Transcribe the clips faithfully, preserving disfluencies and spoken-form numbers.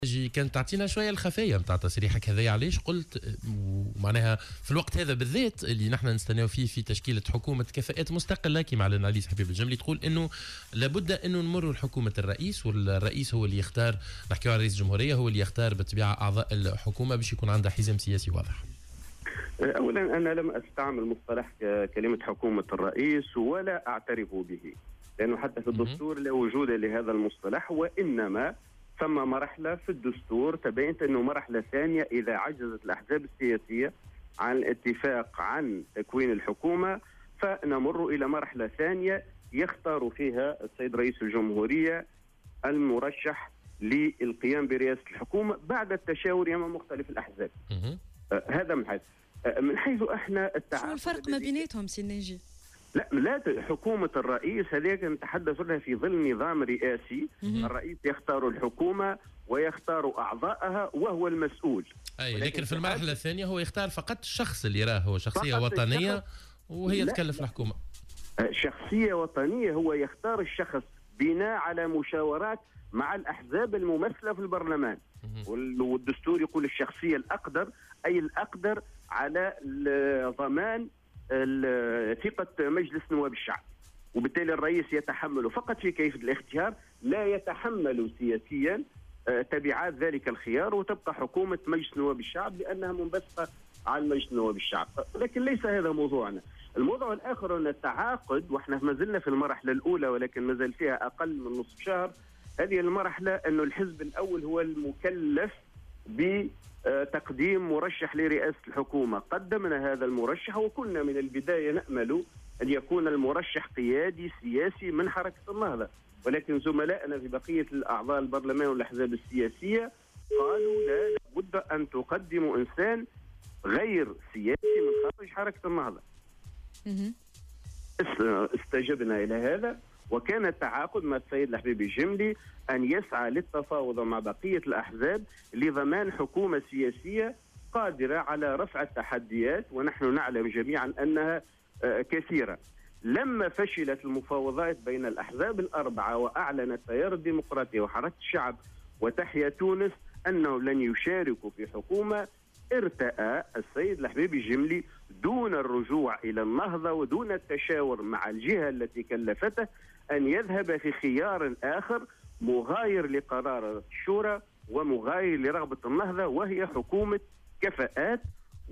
جي كانت تعطينا شويه الخفايا نتاع تصريحك هذايا، علاش قلت ومعناها في الوقت هذا بالذات اللي نحن نستناو فيه في تشكيله حكومه كفاءات مستقله كما على الاناليز حبيب الجملي، تقول انه لابد انه نمروا لحكومه الرئيس، والرئيس هو اللي يختار، نحكيو على رئيس الجمهوريه هو اللي يختار بالطبيعه اعضاء الحكومه باش يكون عندها حزام سياسي واضح. اولا انا لم استعمل مصطلح كلمه حكومه الرئيس ولا اعترف به، لانه حتى في الدستور لا وجود لهذا المصطلح، وانما ثم مرحلة في الدستور تبينت أنه مرحلة ثانية إذا عجزت الأحزاب السياسية عن الاتفاق عن تكوين الحكومة فنمر إلى مرحلة ثانية يختار فيها السيد رئيس الجمهورية المرشح للقيام برئاسة الحكومة بعد التشاور مع مختلف الأحزاب. آه هذا من حيث آه من حيث احنا التعاقد. شو الفرق ما بيناتهم سي ناجي؟ لا لا حكومة الرئيس هذيك نتحدث لها في ظل نظام رئاسي، الرئيس يختار الحكومة ويختار أعضائها وهو المسؤول. أي لكن في المرحلة الثانية هو يختار فقط الشخص اللي يراه هو شخصية وطنية وهي تكلف الحكومة. شخصية وطنية هو يختار الشخص بناء على مشاورات مع الأحزاب الممثلة في البرلمان، والدستور يقول الشخصية الأقدر، أي الأقدر على ضمان ثقة مجلس نواب الشعب، وبالتالي الرئيس يتحمل فقط في كيفية الاختيار، لا يتحمل سياسيا تبعات ذلك الخيار، وتبقى حكومة مجلس نواب الشعب لأنها منبثقة عن مجلس نواب الشعب. لكن ليس هذا موضوعنا. الموضوع الآخر أن التعاقد، وإحنا ما زلنا في المرحلة الأولى ولكن ما زال فيها أقل من نصف شهر، هذه المرحلة أن الحزب الأول هو المكلف بتقديم مرشح لرئاسة الحكومة. قدمنا هذا المرشح وكنا من البداية نأمل أن يكون المرشح قيادي سياسي من حركة النهضة، ولكن زملائنا في بقية الأعضاء البرلمان والأحزاب السياسية قالوا لا، لابد أن تقدموا إنسان غير سياسي من خارج حركة النهضة. استجبنا إلى هذا، وكان التعاقد مع السيد الحبيب الجملي أن يسعى للتفاوض مع بقية الأحزاب لضمان حكومة سياسية قادرة على رفع التحديات، ونحن نعلم جميعا أنها كثيرة. لما فشلت المفاوضات بين الأحزاب الأربعة وأعلن التيار الديمقراطي وحركة الشعب وتحيا تونس أنهم لن يشاركوا في حكومة، ارتأى السيد الحبيب الجملي دون الرجوع إلى النهضة ودون التشاور مع الجهة التي كلفته أن يذهب في خيار آخر مغاير لقرار الشورى ومغاير لرغبة النهضة، وهي حكومة كفاءات،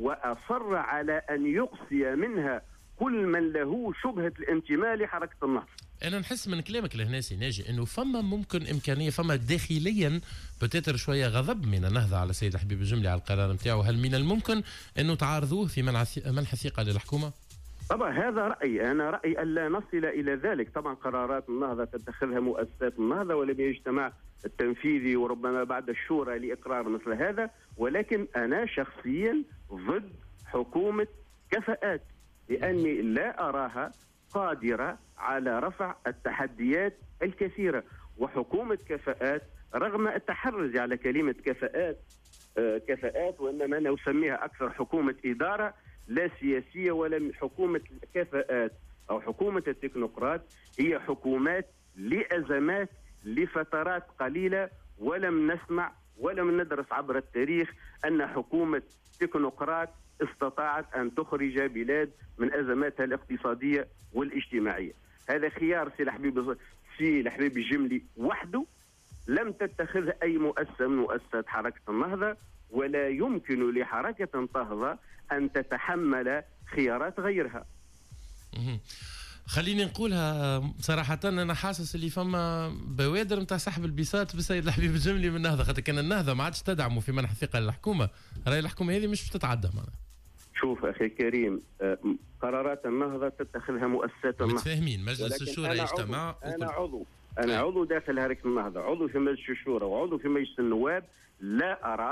وأصر على أن يقصي منها كل من له شبهة الانتماء لحركة النهضة. أنا نحس من كلامك لهنا سي ناجي إنه فما ممكن إمكانية، فما داخليا بتتر شوية غضب من النهضة على السيد الحبيب الجملي على القرار نتاعو. هل من الممكن إنه تعارضوه في منع منح الثقة للحكومة؟ طبعا هذا رأيي، أنا رأيي ألا نصل إلى ذلك. طبعا قرارات النهضة تتخذها مؤسسات النهضة ولم يجتمع التنفيذي وربما بعد الشورى لإقرار مثل هذا، ولكن أنا شخصيا ضد حكومة كفاءات، لأني لا أراها قادرة على رفع التحديات الكثيرة. وحكومة كفاءات رغم التحرز على كلمة كفاءات آه كفاءات وإنما أنا أسميها أكثر حكومة إدارة لا سياسية، ولا حكومة كفاءات أو حكومة التكنوقراط، هي حكومات لأزمات لفترات قليلة، ولم نسمع ولم ندرس عبر التاريخ أن حكومة تكنوقراط استطاعت أن تخرج بلاد من أزماتها الاقتصادية والاجتماعية. هذا خيار سي الحبيب سي الحبيب الجملي وحده، لم تتخذ أي مؤسسة من مؤسسات حركة النهضة، ولا يمكن لحركة النهضة أن تتحمل خيارات غيرها. خليني نقولها صراحة، أنا حاسس اللي فما بوادر نتاع سحب البساط بالسيد الحبيب الجملي من النهضة، خاطر كان النهضة ما عادش تدعمه في منح الثقة للحكومة، راي الحكومة هذه مش بتتعدى معنا. شوف أخي كريم، قرارات النهضة تتخذها مؤسسات النهضة، متفاهمين مجلس الشورى يجتمع. أنا عضو أنا عضو داخل حركة النهضة، عضو في مجلس الشورى وعضو في مجلس النواب، لا أرى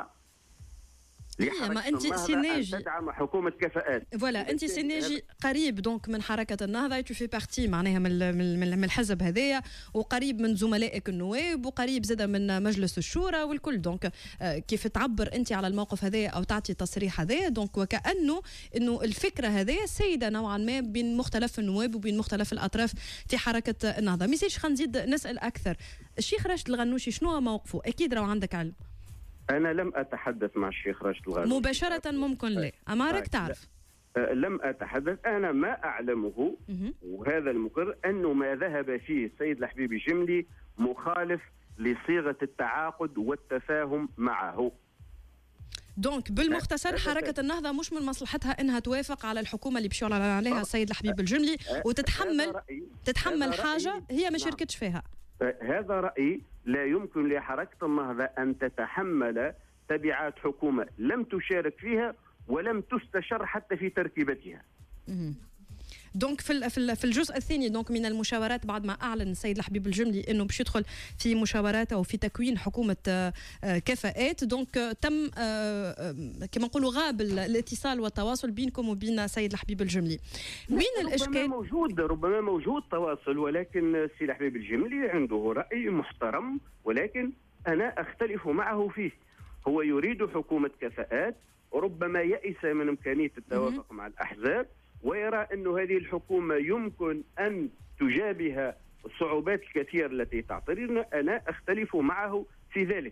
لا ما انت سيناجي تدعم حكومه كفاءات. فوالا انت سيناجي قريب دونك من حركه النهضه، تو في بارتي معناها من من الحزب هذايا، وقريب من زملائك النواب، وقريب زاده من مجلس الشورى والكل. دونك كيف تعبر انت على الموقف هذايا او تعطي تصريح هذايا، دونك وكانه انه الفكره هذايا سيده نوعا ما بين مختلف النواب وبين مختلف الاطراف في حركه النهضه. ميسيش خلينا نزيد نسال اكثر. الشيخ راشد الغنوشي شنو موقفه؟ اكيد راهو عندك علم. انا لم اتحدث مع الشيخ راشد الغانم مباشره، ممكن لا، اما راك تعرف. لم أتحدث. أنا ما أعلمه وهذا المقر أنه ما ذهب فيه السيد الحبيب الجملي مخالف لصيغة التعاقد والتفاهم معه. دونك بالمختصر حركة النهضة مش من مصلحتها انها توافق على الحكومة اللي باش يعلن عليها السيد الحبيب الجملي وتتحمل تتحمل حاجة هي ما شاركتش فيها. هذا رأيي. لا يمكن لحركة النهضة أن تتحمل تبعات حكومة لم تشارك فيها ولم تستشر حتى في تركيبتها. دونك في في الجزء الثاني دونك من المشاورات بعد ما اعلن السيد الحبيب الجملي انه باش يدخل في مشاورات او في تكوين حكومه كفاءات، دونك تم كما نقولوا غاب الاتصال والتواصل بينكم وبين السيد الحبيب الجملي. وين الاشكال؟ ربما موجود ربما موجود تواصل، ولكن السيد الحبيب الجملي عنده راي محترم ولكن انا اختلف معه فيه. هو يريد حكومه كفاءات وربما يئس من امكانيه التوافق مع الاحزاب ويرى أن هذه الحكومة يمكن أن تجابه الصعوبات الكثيرة التي تعترضنا. أنا أختلف معه في ذلك.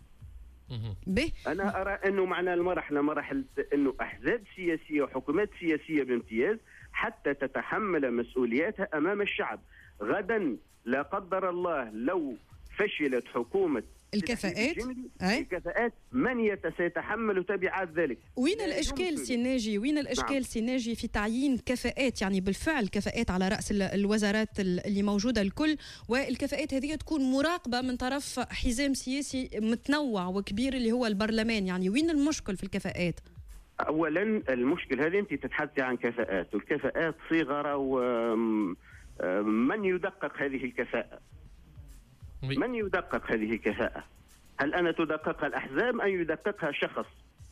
أنا أرى أنه معنا المرحلة مرحلة أنه أحزاب سياسية وحكومات سياسية بامتياز حتى تتحمل مسؤولياتها أمام الشعب. غدا لا قدر الله لو فشلت حكومة الكفاءات الكفاءات من سيتحمل تبعات ذلك؟ وين الاشكال سيناجي؟ وين الاشكال نعم. سيناجي في تعيين كفاءات، يعني بالفعل كفاءات على راس الوزارات اللي موجوده الكل، والكفاءات هذه تكون مراقبه من طرف حزام سياسي متنوع وكبير اللي هو البرلمان، يعني وين المشكل في الكفاءات؟ اولا المشكل هذه انت تتحدثي عن كفاءات، والكفاءات صغيره ومن يدقق هذه الكفاءه؟ من يدقق هذه الكفاءة؟ هل أنا تدققها الأحزاب أم يدققها شخص؟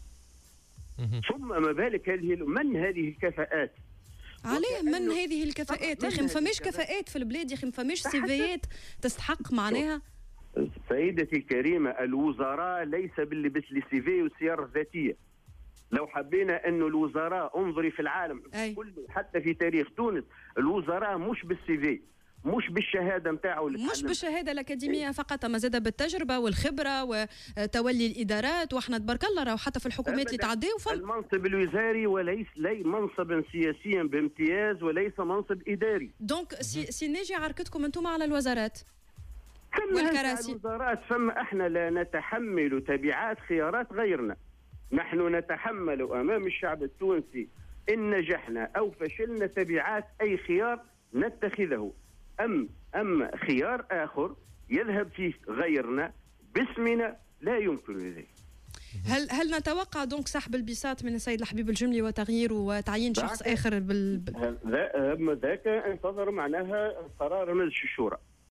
ثم ما بالك هذه من هذه الكفاءات؟ عليه من هذه الكفاءات؟ يا أخي ما فماش كفاءات في البلاد، يا أخي ما فماش سيفيات تستحق معناها. سيدتي الكريمة الوزراء ليس باللبس السيفي والسيارة الذاتية. لو حبينا أنه الوزراء انظري في العالم كله حتى في تاريخ تونس الوزراء مش بالسيفي مش بالشهاده نتاعو مش بالشهاده الاكاديميه فقط، اما زاد بالتجربه والخبره وتولي الادارات، واحنا تبارك الله راهو حتى في الحكومات اللي تعداو فم المنصب الوزاري وليس لي منصبا سياسيا بامتياز وليس منصب اداري. دونك سي, سي ناجي عركتكم انتم على الوزارات والكراسي. الوزارات فما احنا لا نتحمل تبعات خيارات غيرنا، نحن نتحمل امام الشعب التونسي ان نجحنا او فشلنا تبعات اي خيار نتخذه. أم أم خيار آخر يذهب فيه غيرنا باسمنا لا يمكن ذلك. هل هل نتوقع دونك سحب البساط من السيد الحبيب الجملي وتغييره وتعيين شخص آخر بال ذاك انتظر معناها قرار مجلس الشورى.